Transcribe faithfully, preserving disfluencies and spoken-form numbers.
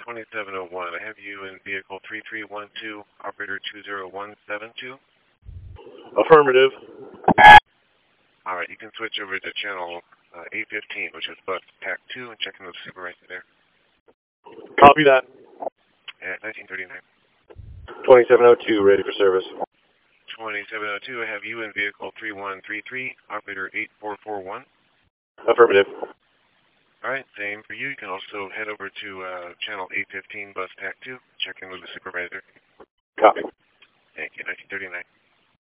twenty-seven oh one. I have you in vehicle three three one two, operator two zero one seven two. Affirmative. All right, you can switch over to channel uh, eight fifteen, which is bus T A C two, and check in with the supervisor there. Copy that. At nineteen thirty-nine. twenty-seven oh two, ready for service. twenty-seven oh two, I have you in vehicle three one three three, operator eight four four one. Affirmative. All right, same for you. You can also head over to uh, channel eight fifteen, bus T A C two, check in with the supervisor. Copy. Thank you, nineteen thirty-nine.